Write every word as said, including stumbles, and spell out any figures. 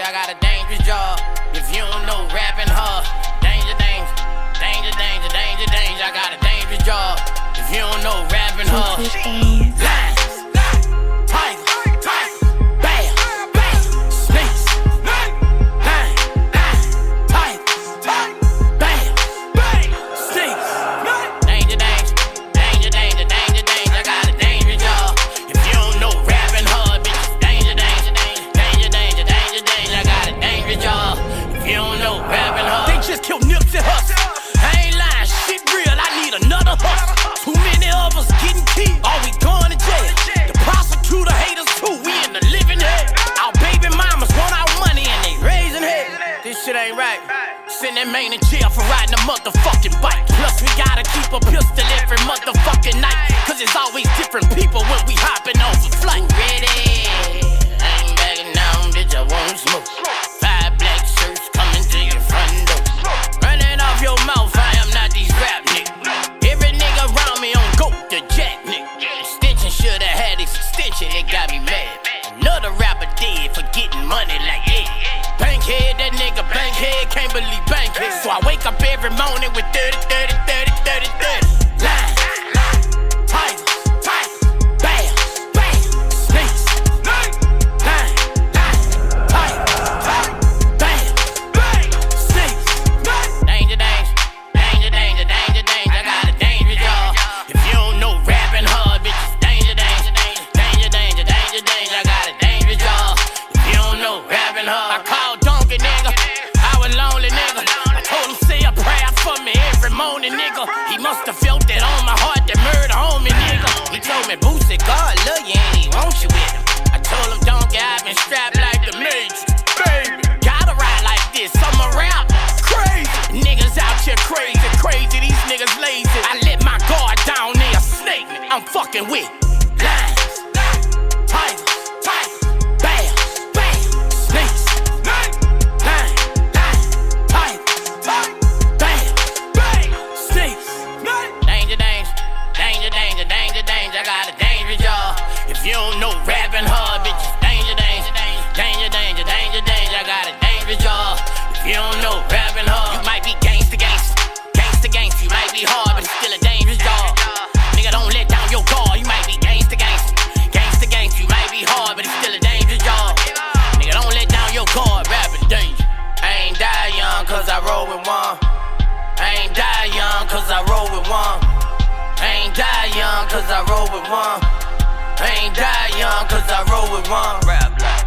I got a dangerous job. If you don't know rapping hard, danger, danger, danger, danger, danger, danger. I got a dangerous job. If you don't know rapping hard, lines, tiger, bam, bam, snakes, line, line, tiger, bam, bam, snakes, danger, danger, danger, danger, danger, danger. I got a dangerous job. If you don't know rapping hard, bitch, danger, danger, danger, danger, danger, danger. I got a dangerous job. If you don't know rapping hard, they just killed Nipsey Hussle. I ain't lying, shit real. I need another hustle. Too many of us getting killed. Are we going to jail? The prosecutor haters too. We in the living hell. Our baby mamas want our money and they raising hell. This shit ain't right. Send that man in jail for riding a motherfucking bike. Plus we gotta keep a pistol every motherfucking night. Cause it's always different people when we hopping off a flight. Ready? I ain't backing down, bitch, I won't smoke. Five black shirts coming to your front door. Running off your mouth, I am not these rap niggas. Every nigga around me on go to jack nigga. Extension shoulda had this extension, it got me mad. Another rapper dead for getting money like yeah. Bankhead, that nigga bankhead, can't believe bankhead. So I wake up every morning with thirty, thirty, thirty, thirty, thirty. Lines, tigers, bam, bam, snakes, line, line, tigers, bam, bam, snakes. Danger, danger, danger, danger, danger, danger. I got a dangerous job. If you don't know rapping hard, bitches, danger, danger, danger, danger, danger, danger, danger. I got a dangerous job. If you don't know rapping hard, I called Donkey, nigga. I was lonely, nigga. I told him say a prayer for me every morning, nigga. He must have felt that on my heart, that murder on me, nigga. He told me, Boosie, God love you and he wants you with him. I told him, Donkey, I've been strapped like the Matrix, baby. Gotta ride like this, I'm a rap. Crazy. Niggas out here crazy, crazy, these niggas lazy. I let my guard down, they a snake. I'm fucking with lines, tigers, bam, bam, snakes, line, line, tigers, bam, bam, snakes. Danger, danger, danger, danger, danger, danger. I got a dangerous job. If you don't know rapping hard, bitches, danger, danger, danger, danger, danger, danger. I got a dangerous job. If you don't know rapping hard, you might be gangsta, gangsta, gangsta, gangsta. You might be hard, but it's still a dangerous job. Nigga, don't let down your guard. You might be gangsta, gangsta, gangsta, gangsta. You might be hard, but it's still a dangerous job. Nigga, don't let down your guard. Rapping danger. I ain't die young, cause I roll with one. I ain't die young, cause I roll with one. I ain't die young, cause I roll with one. I ain't die young, cause I roll with one. Rap like